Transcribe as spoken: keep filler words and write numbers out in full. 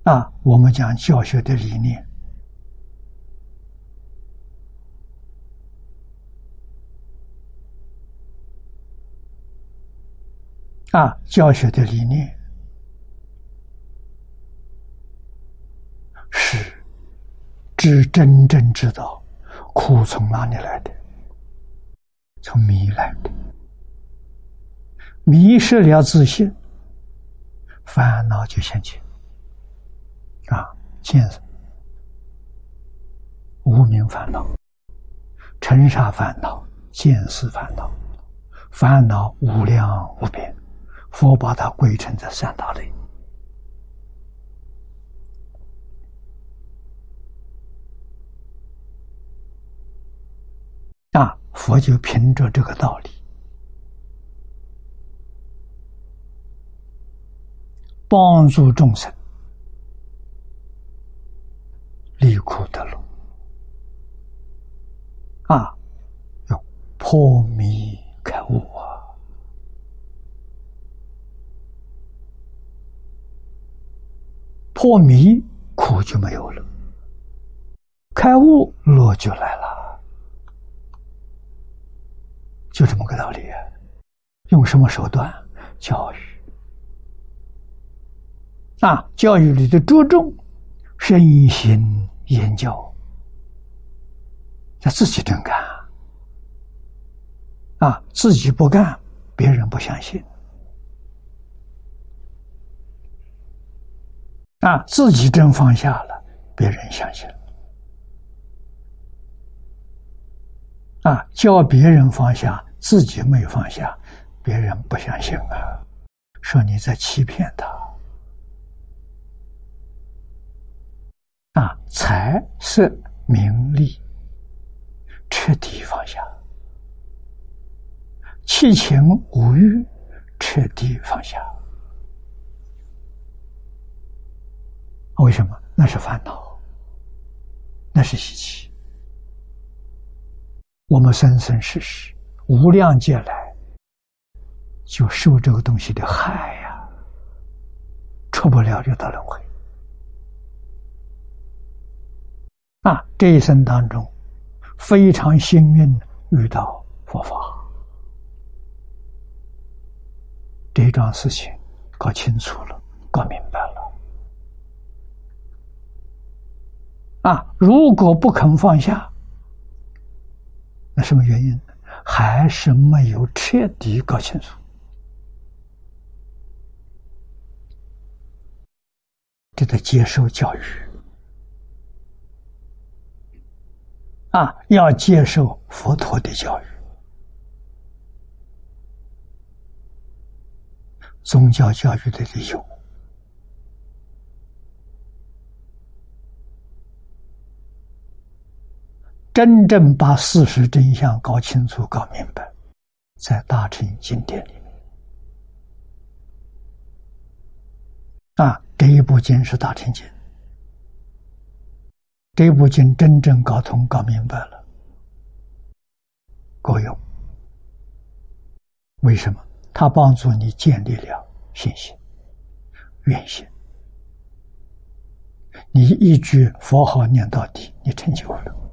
啊，我们讲教学的理念，啊，教学的理念是知真正知道苦从哪里来的，从迷来的，迷失了自信，烦恼就现前。啊，见无明烦恼、尘沙烦恼、见思烦恼，烦恼无量无边，佛把它归成这三大类。啊，佛就凭着这个道理，帮助众生离苦得乐，啊，要破迷开悟啊！破迷苦就没有了，开悟乐就来了，就这么个道理啊！用什么手段？教育啊！教育里的着重身心研教，要自己真干啊！自己不干，别人不相信啊！自己真放下了，别人相信啊！教别人放下，自己没放下，别人不相信啊！说你在欺骗他啊！财色名利彻底放下，七情五欲彻底放下。为什么？那是烦恼，那是习气。我们生生世世无量劫来就受这个东西的害呀、啊，出不了六道轮回啊！这一生当中非常幸运遇到佛法，这桩事情搞清楚了，搞明白了啊！如果不肯放下，那什么原因呢？还是没有彻底搞清楚。这得接受教育啊，要接受佛陀的教育。宗教教育的理由，真正把事实真相搞清楚、搞明白，在大乘经典里面啊，这一部经是大乘经，这一部经真正搞通、搞明白了，够用。为什么？它帮助你建立了信心、愿心。你一句佛号念到底，你成就了。